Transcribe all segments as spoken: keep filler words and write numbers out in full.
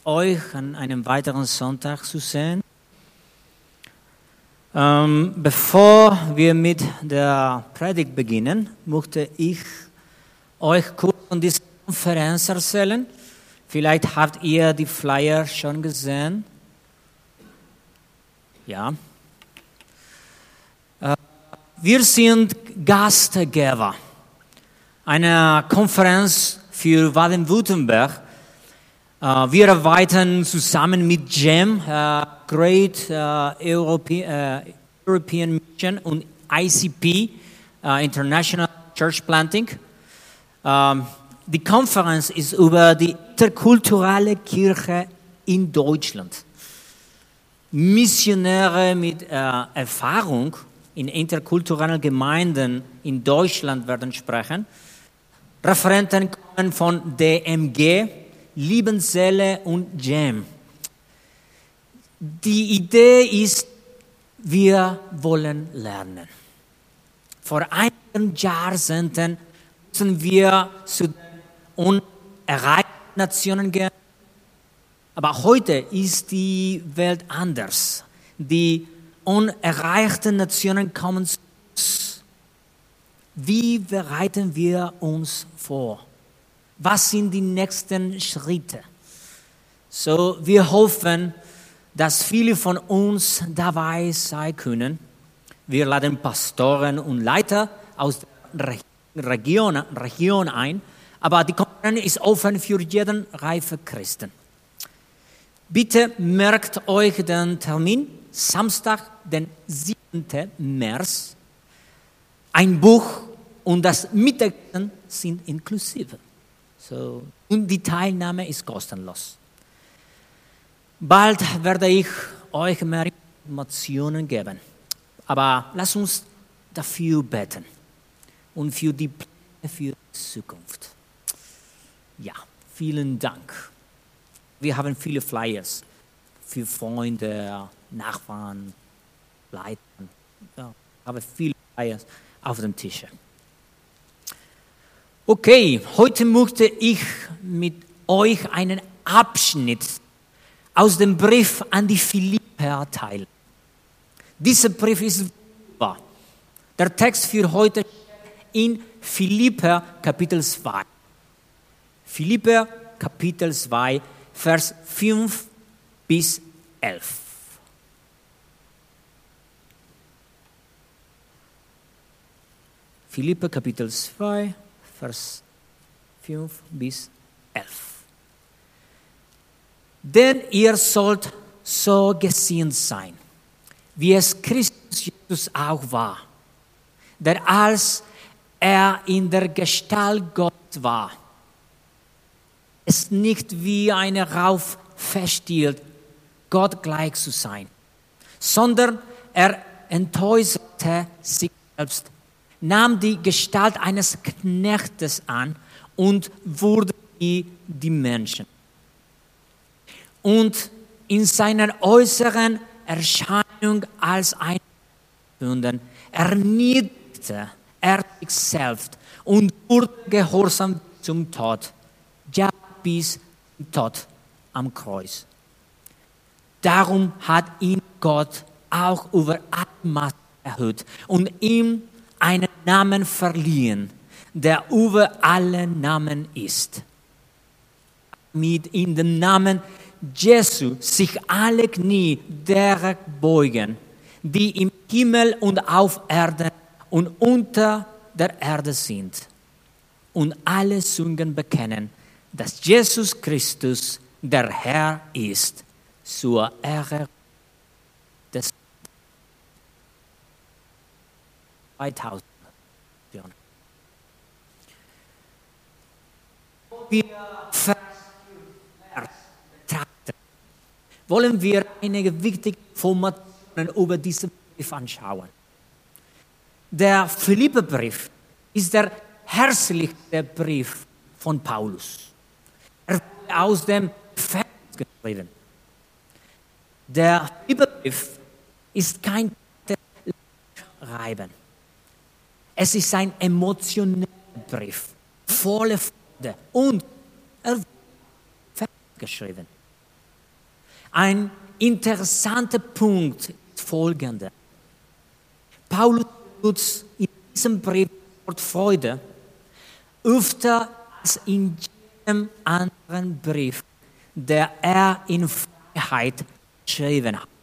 euch an einem weiteren Sonntag zu sehen. Ähm, bevor wir mit der Predigt beginnen, möchte ich euch kurz von dieser Konferenz erzählen. Vielleicht habt ihr die Flyer schon gesehen. Ja. Äh, wir sind Gastgeber einer Konferenz für Baden-Württemberg. Uh, wir arbeiten zusammen mit G E M, uh, Great uh, European, uh, European Mission, und I C P, uh, International Church Planting. Um, die Konferenz ist über die interkulturelle Kirche in Deutschland. Missionäre mit uh, Erfahrung in interkulturellen Gemeinden in Deutschland werden sprechen. Referenten kommen von D M G, Liebenzelle und G E M. Die Idee ist, wir wollen lernen. Vor einigen Jahrzehnten müssen wir zu den unerreichten Nationen gehen. Aber heute ist die Welt anders. Die unerreichten Nationen kommen zu uns. Wie bereiten wir uns vor? Was sind die nächsten Schritte? So, wir hoffen, dass viele von uns dabei sein können. Wir laden Pastoren und Leiter aus der Region, Region ein, aber die Konferenz ist offen für jeden reifen Christen. Bitte merkt euch den Termin, Samstag, den siebten März. Ein Buch und das Mittagessen sind inklusive. So, und die Teilnahme ist kostenlos. Bald werde ich euch mehr Informationen geben. Aber lasst uns dafür beten und für die Pläne für die Zukunft. Ja, vielen Dank. Wir haben viele Flyers für Freunde, Nachbarn, Leiter. Ja, ich habe viele Flyers auf dem Tisch. Okay, heute möchte ich mit euch einen Abschnitt aus dem Brief an die Philipper teilen. Dieser Brief ist wahr. Der Text für heute steht in Philipper Kapitel zwei. Philipper Kapitel zwei, Vers fünf bis elf. Philipper Kapitel zwei, Vers fünf bis elf. Denn ihr sollt so gesinnt sein, wie es Christus Jesus auch war, der als er in der Gestalt Gottes war, es nicht wie eine Rauf festhielt, Gott gleich zu sein, sondern er entäußerte sich selbst, nahm die Gestalt eines Knechtes an und wurde wie die Menschen. Und in seiner äußeren Erscheinung als ein Sünden erniedrigte er sich selbst und wurde gehorsam zum Tod, ja bis zum Tod am Kreuz. Darum hat ihn Gott auch über alle Maßen erhöht und ihm einen Namen verliehen, der über alle Namen ist. Mit in dem Namen Jesu sich alle Knie derer beugen, die im Himmel und auf Erden und unter der Erde sind, und alle Sünden bekennen, dass Jesus Christus der Herr ist, zur Ehre des zweitausend. Wir Vers betrachten, wollen wir einige wichtige Informationen über diesen Brief anschauen. Der Philipperbrief ist der herzlichste Brief von Paulus. Er wurde aus dem Gefängnis geschrieben. Der Philipperbrief ist kein Reiben. Es ist ein emotionaler Brief, voller Freude, und er wurde geschrieben. Ein interessanter Punkt ist folgender. Paulus benutzt in diesem Brief das Wort Freude öfter als in jedem anderen Brief, der er in Freiheit geschrieben hat.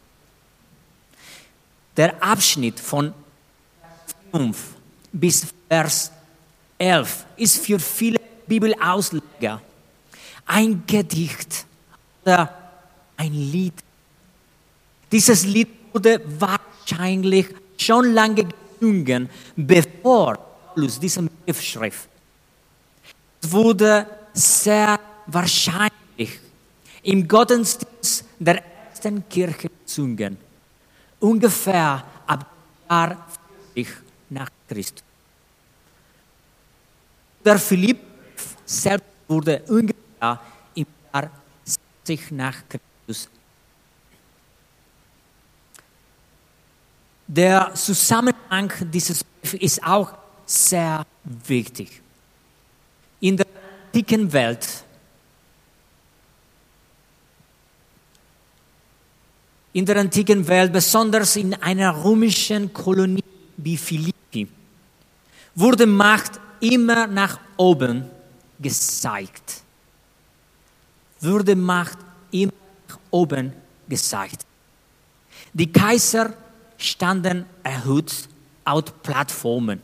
Der Abschnitt von fünf bis Vers elf ist für viele Bibelausleger ein Gedicht oder ein Lied. Dieses Lied wurde wahrscheinlich schon lange gesungen, bevor Paulus diesen Brief schrieb. Es wurde sehr wahrscheinlich im Gottesdienst der ersten Kirche gesungen, ungefähr ab dem Jahr vierzig nach Christus. Der Philipp selbst wurde ungefähr im Jahr sechzig nach Christus. Der Zusammenhang dieses Briefs ist auch sehr wichtig. In der antiken Welt In der antiken Welt, besonders in einer römischen Kolonie wie Philippi, wurde Macht immer nach oben gezeigt. Wurde Macht immer nach oben gezeigt. Die Kaiser standen erhöht auf Plattformen.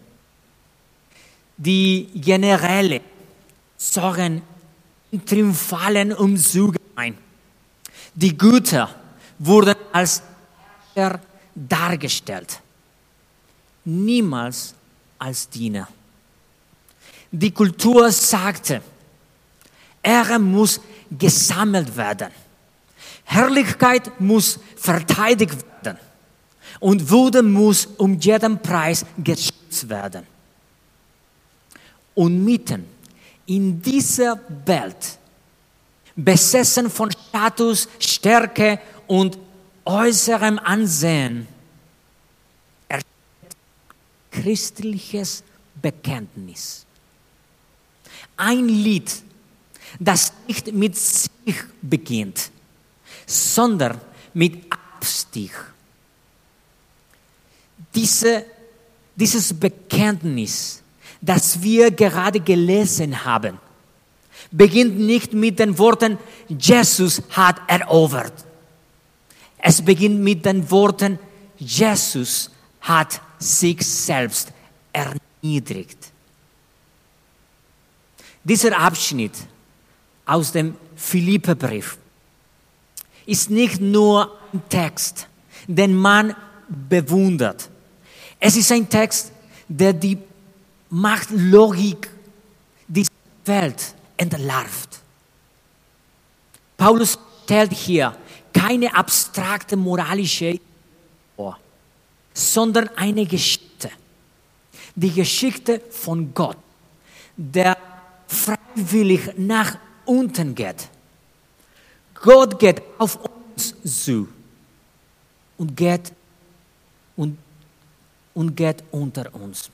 Die Generäle zogen in triumphalen Umzügen ein. Die Güter wurden als Herrscher dargestellt, niemals als Diener. Die Kultur sagte, Ehre muss gesammelt werden, Herrlichkeit muss verteidigt werden und Würde muss um jeden Preis geschützt werden. Und mitten in dieser Welt, besessen von Status, Stärke und äußerem Ansehen, erscheint christliches Bekenntnis. Ein Lied, das nicht mit sich beginnt, sondern mit Abstich. Diese, dieses Bekenntnis, das wir gerade gelesen haben, beginnt nicht mit den Worten, Jesus hat erobert. Es beginnt mit den Worten, Jesus hat sich selbst erniedrigt. Dieser Abschnitt aus dem Philipperbrief ist nicht nur ein Text, den man bewundert. Es ist ein Text, der die Machtlogik dieser Welt entlarvt. Paulus stellt hier keine abstrakte moralische Idee vor, sondern eine Geschichte. Die Geschichte von Gott, der freiwillig nach unten geht. Gott geht auf uns zu und geht, und, und geht unter uns.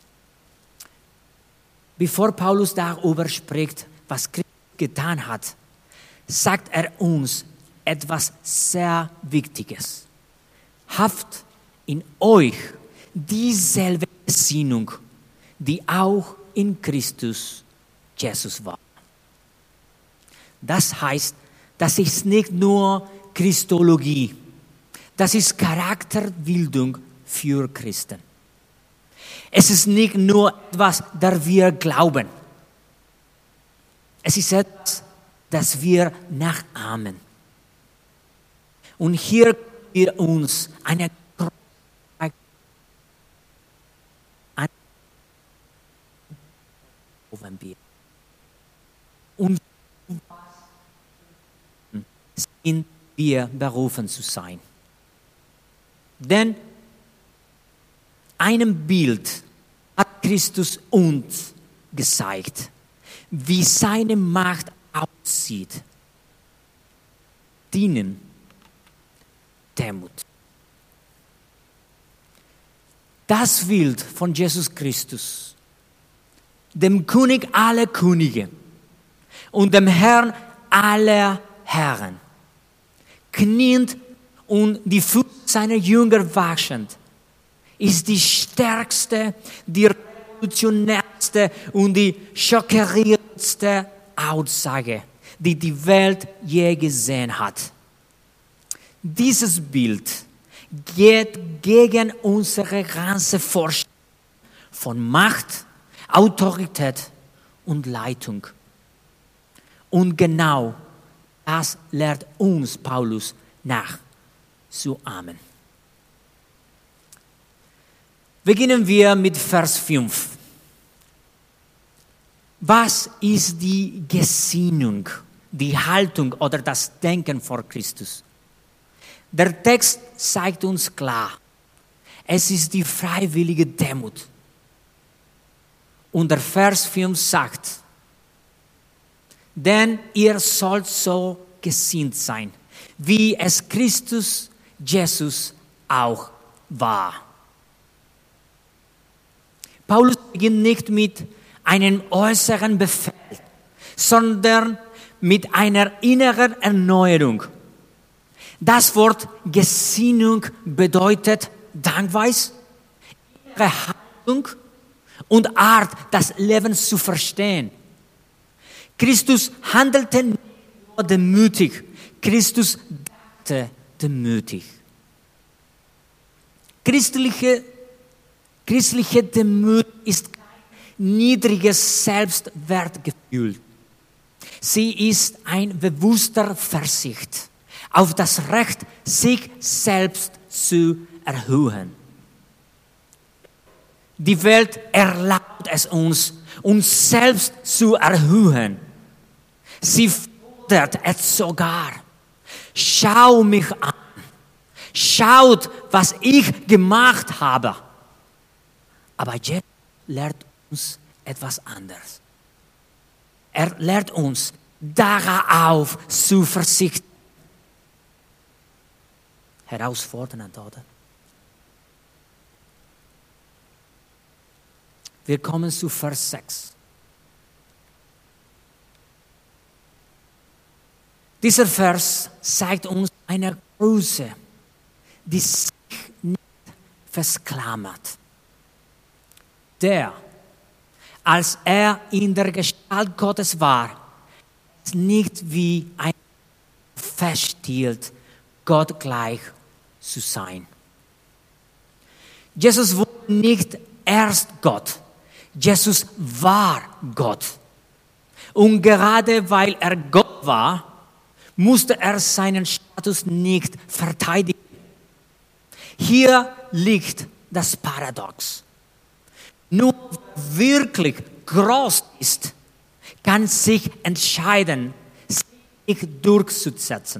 Bevor Paulus darüber spricht, was Christus getan hat, sagt er uns etwas sehr Wichtiges. Habt in euch dieselbe Gesinnung, die auch in Christus Jesus war. Das heißt, das ist nicht nur Christologie, das ist Charakterbildung für Christen. Es ist nicht nur etwas, das wir glauben. Es ist etwas, das wir nachahmen. Und hier wir uns eine und sind wir berufen zu sein. Denn einem Bild hat Christus uns gezeigt, wie seine Macht aussieht. Dienen, Demut. Das Bild von Jesus Christus, dem König aller Könige und dem Herrn aller Herren, kniend und die Füße seiner Jünger waschend, ist die stärkste, die revolutionärste und die schockierendste Aussage, die die Welt je gesehen hat. Dieses Bild geht gegen unsere ganze Vorstellung von Macht, Autorität und Leitung. Und genau das lehrt uns Paulus nach zu ahmen. Beginnen wir mit Vers fünf. Was ist die Gesinnung, die Haltung oder das Denken vor Christus? Der Text zeigt uns klar, es ist die freiwillige Demut. Und der Vers fünf sagt, denn ihr sollt so gesinnt sein, wie es Christus Jesus auch war. Paulus beginnt nicht mit einem äußeren Befehl, sondern mit einer inneren Erneuerung. Das Wort Gesinnung bedeutet Denkweise, innere Haltung und Art, das Leben zu verstehen. Christus handelte nicht nur demütig, Christus dachte demütig. Christliche, christliche Demut ist kein niedriges Selbstwertgefühl. Sie ist ein bewusster Verzicht auf das Recht, sich selbst zu erhöhen. Die Welt erlaubt es uns, uns selbst zu erhöhen. Sie fordert es sogar. Schau mich an. Schaut, was ich gemacht habe. Aber Jesus lehrt uns etwas anderes. Er lehrt uns, darauf zu verzichten. Herausfordernd, oder? Wir kommen zu Vers sechs. Dieser Vers zeigt uns eine Größe, die sich nicht versklammert. Der, als er in der Gestalt Gottes war, ist nicht wie ein festhielt, Gott gleich zu sein. Jesus wurde nicht erst Gott. Jesus war Gott. Und gerade weil er Gott war, musste er seinen Status nicht verteidigen. Hier liegt das Paradox. Nur wer wirklich groß ist, kann sich entscheiden, sich durchzusetzen.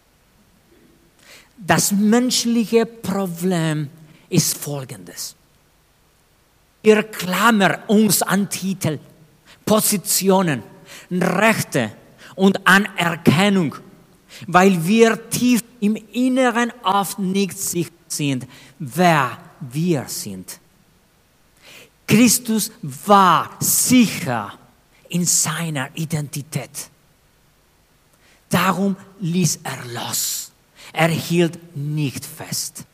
Das menschliche Problem ist folgendes. Wir klammern uns an Titel, Positionen, Rechte und Anerkennung, weil wir tief im Inneren oft nicht sicher sind, wer wir sind. Christus war sicher in seiner Identität. Darum ließ er los. Er hielt nicht fest.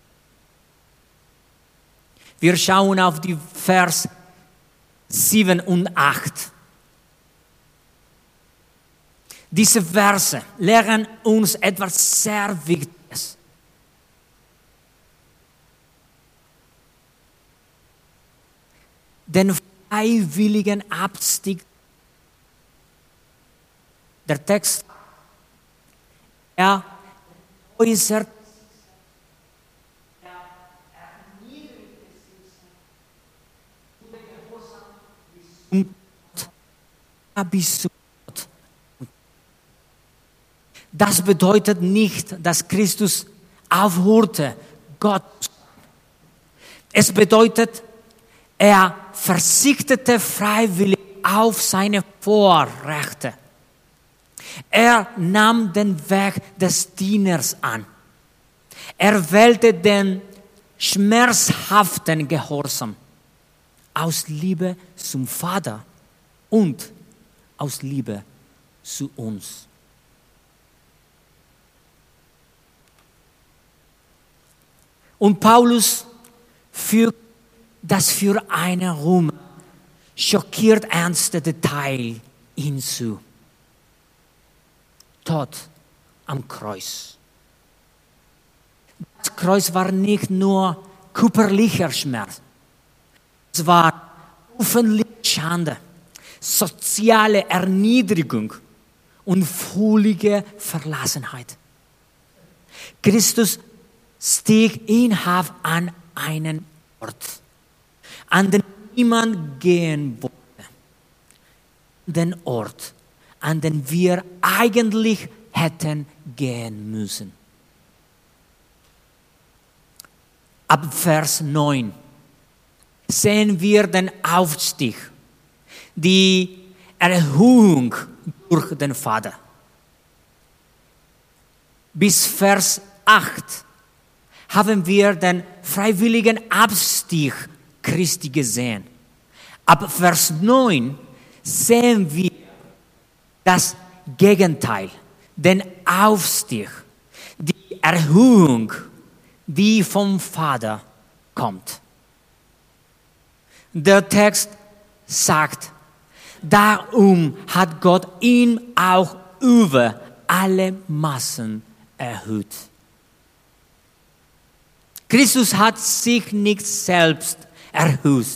Wir schauen auf die Vers sieben und acht. Diese Verse lehren uns etwas sehr Wichtiges. Den freiwilligen Abstieg. Der Text, er äußert bis zu Gott. Das bedeutet nicht, dass Christus aufhörte, Gott zu sein. Es bedeutet, er verzichtete freiwillig auf seine Vorrechte. Er nahm den Weg des Dieners an. Er wählte den schmerzhaften Gehorsam aus Liebe zum Vater und aus Liebe zu uns. Und Paulus fügt das für eine Ruhm schockiert ernste Detail hinzu. Tod am Kreuz. Das Kreuz war nicht nur körperlicher Schmerz. Es war öffentliche Schande, soziale Erniedrigung und völlige Verlassenheit. Christus stieg inhaft an einen Ort, an den niemand gehen wollte. Den Ort, an den wir eigentlich hätten gehen müssen. Ab Vers neun sehen wir den Aufstieg, die Erhöhung durch den Vater. Bis Vers acht haben wir den freiwilligen Abstieg Christi gesehen. Ab Vers neun sehen wir das Gegenteil, den Aufstieg, die Erhöhung, die vom Vater kommt. Der Text sagt, darum hat Gott ihn auch über alle Maßen erhöht. Christus hat sich nicht selbst erhöht.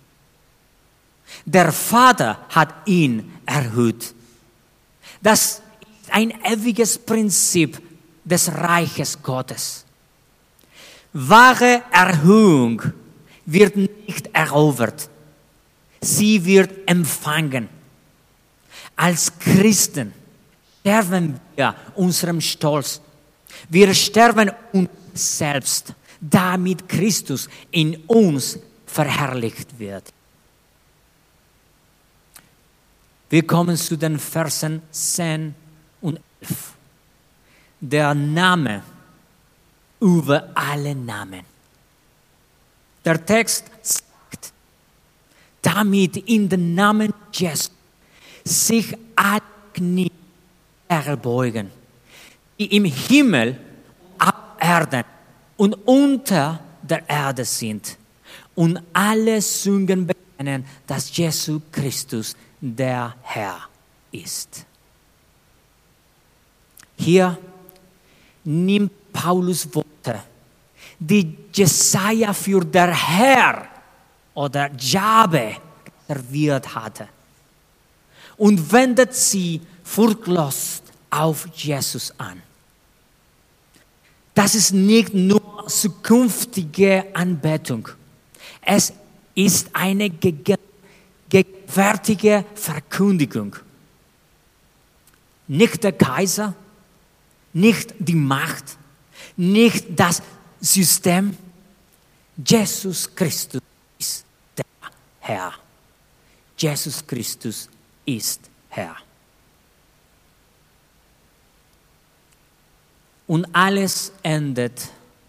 Der Vater hat ihn erhöht. Das ist ein ewiges Prinzip des Reiches Gottes. Wahre Erhöhung wird nicht erobert. Sie wird empfangen. Als Christen sterben wir unserem Stolz. Wir sterben uns selbst, damit Christus in uns verherrlicht wird. Wir kommen zu den Versen zehn und elf. Der Name über alle Namen. Der Text sagt, damit in den Namen Jesu sich alle Knie erbeugen, die im Himmel, auf Erden und unter der Erde sind, und alle Zungen bekennen, dass Jesus Christus der Herr ist. Hier nimmt Paulus Worte, die Jesaja für der Herr oder Jahwe serviert hatte, und wendet sie furchtlos auf Jesus an. Das ist nicht nur zukünftige Anbetung. Es ist eine gegenwärtige Verkündigung. Nicht der Kaiser, nicht die Macht, nicht das System. Jesus Christus ist der Herr. Jesus Christus ist Herr. Und alles endet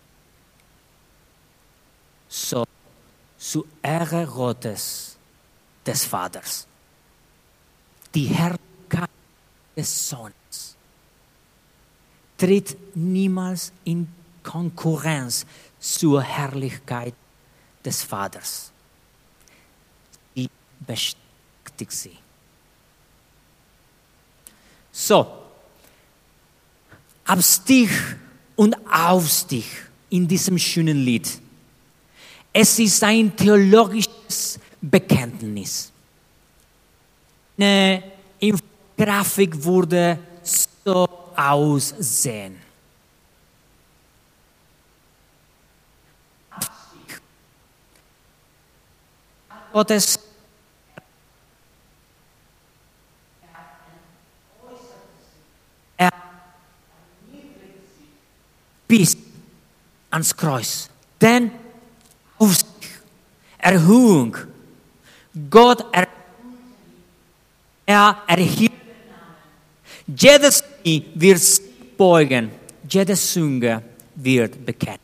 so zu Ehre Gottes, des Vaters. Die Herrlichkeit des Sohnes tritt niemals in Konkurrenz zur Herrlichkeit des Vaters. Sie bestätigt sie. So, Abstieg und Aufstieg in diesem schönen Lied. Es ist ein theologisches Bekenntnis. Eine Infografik würde so aussehen. Abstieg. Gottes bis ans Kreuz. Denn Aufstieg, Erhöhung, Gott erhöht, er erhielt den Namen. Jedes Knie wird sich beugen, jede Zunge wird bekennen.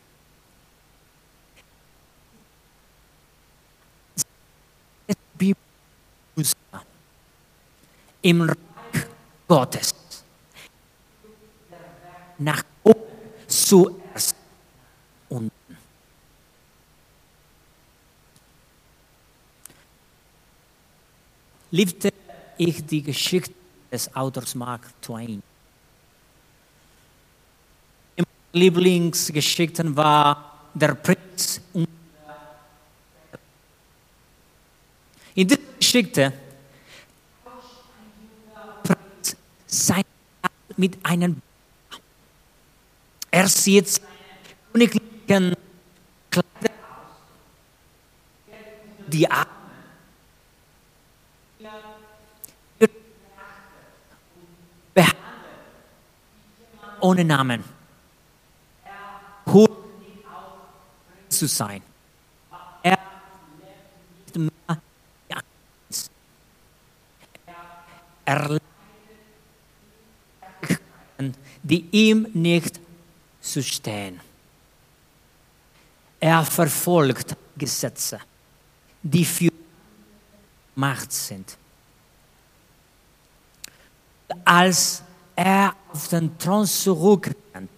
Im Reich Gottes nach oben zuerst unten. liebte ich die Geschichte des Autors Mark Twain. Meine Lieblingsgeschichten war Der Prinz und in dieser Geschichte Prinz sein mit einem er sieht seine königlichen Kleider aus, die Arme, behandelt ohne Namen. Er holt nicht auf, Prinz zu sein. Er lebt nicht mehr wie ein Prinz. Er leidet die ihm nicht zu stehen. Er verfolgt Gesetze, die für Macht sind. Als er auf den Thron zurückkommt,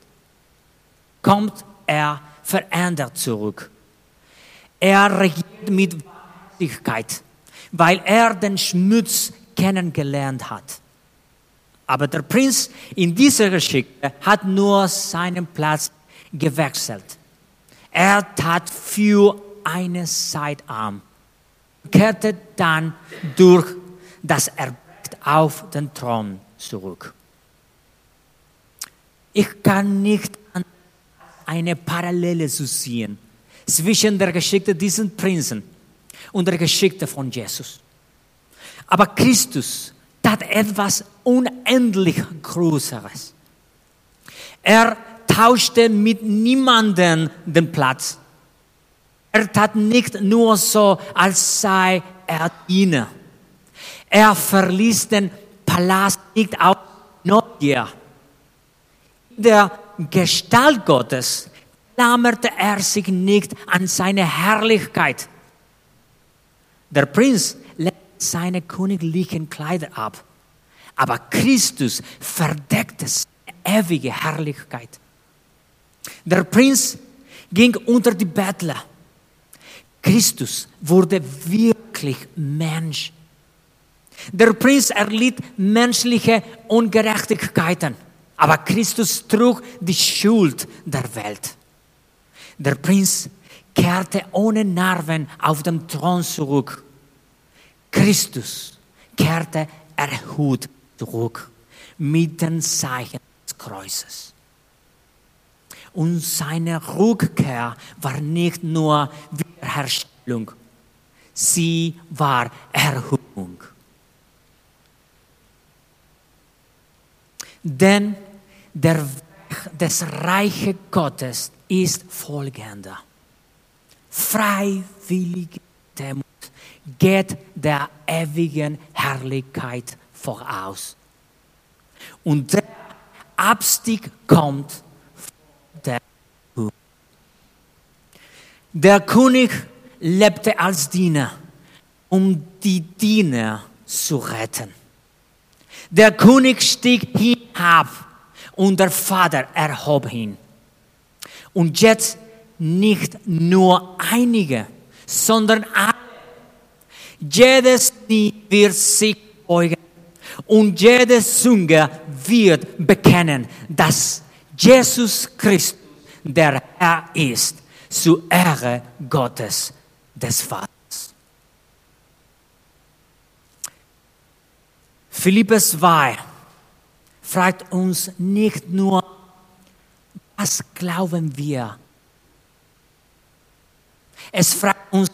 kommt er verändert zurück. Er regiert mit Wahrhaftigkeit, weil er den Schmutz kennengelernt hat. Aber der Prinz in dieser Geschichte hat nur seinen Platz gewechselt. Er tat für eine Zeit arm, kehrte dann durch das Erbrecht auf den Thron zurück. Ich kann nicht eine Parallele zu sehen zwischen der Geschichte dieses Prinzen und der Geschichte von Jesus. Aber Christus tat etwas unendlich Größeres. Er tauschte mit niemandem den Platz. Er tat nicht nur so, als sei er Diener. Er verließ den Palast nicht aus Neugier. In der Gestalt Gottes klammerte er sich nicht an seine Herrlichkeit. Der Prinz legte seine königlichen Kleider ab, aber Christus verdeckte seine ewige Herrlichkeit. Der Prinz ging unter die Bettler. Christus wurde wirklich Mensch. Der Prinz erlitt menschliche Ungerechtigkeiten, aber Christus trug die Schuld der Welt. Der Prinz kehrte ohne Narben auf den Thron zurück. Christus kehrte erhöht zurück mit den Zeichen des Kreuzes. Und seine Rückkehr war nicht nur Wiederherstellung, sie war Erhöhung. Denn der Weg des Reiches Gottes ist folgender. Freiwillige Demut geht der ewigen Herrlichkeit voraus. Und der Abstieg kommt von der Höhe. Der König lebte als Diener, um die Diener zu retten. Der König stieg hinab und der Vater erhob ihn. Und jetzt nicht nur einige, sondern alle. Jedes Knie wird sich beugen und jede Zunge wird bekennen, dass Jesus Christus der Herr ist, zur Ehre Gottes des Vaters. Philipper zwei fragt uns nicht nur, was glauben wir? Es fragt uns,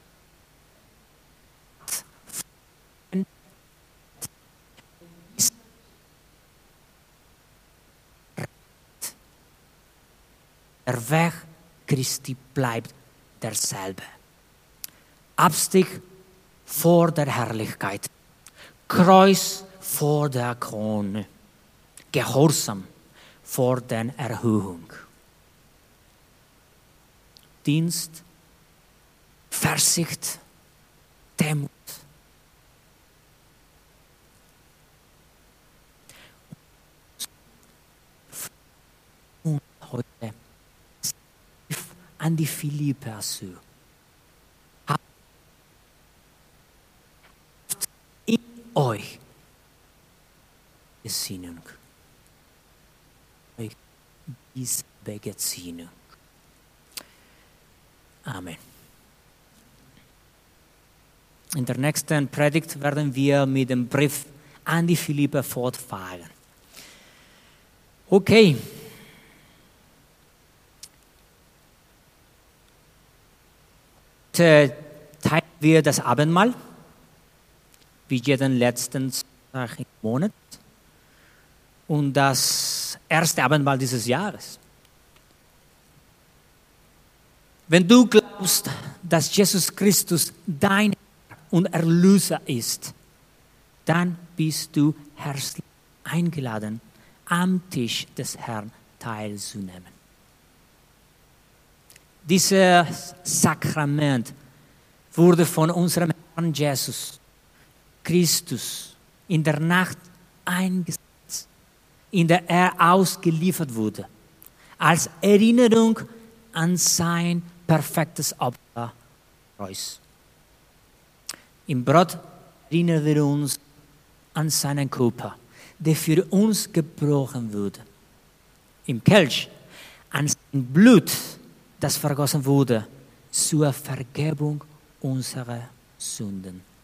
der Weg Christi bleibt derselbe. Abstieg vor der Herrlichkeit, Kreuz vor der Krone, Gehorsam vor der Erhöhung. Dienst, Verzicht, Demut. Und heute an die Philipper zu. In Gesinnung. Diese Begesinnung. Amen. In der nächsten Predigt werden wir mit dem Brief an die Philipper fortfahren. Okay. Heute teilen wir das Abendmahl, wie jeden letzten Sonntag im Monat. Und das erste Abendmahl dieses Jahres. Wenn du glaubst, dass Jesus Christus dein Herr und Erlöser ist, dann bist du herzlich eingeladen, am Tisch des Herrn teilzunehmen. Dieses Sakrament wurde von unserem Herrn Jesus Christus in der Nacht eingesetzt, in der er ausgeliefert wurde, als Erinnerung an sein perfektes Opfer. Im Brot erinnern wir uns an seinen Körper, der für uns gebrochen wurde. Im Kelch an sein Blut, das vergossen wurde, zur Vergebung unserer Sünden.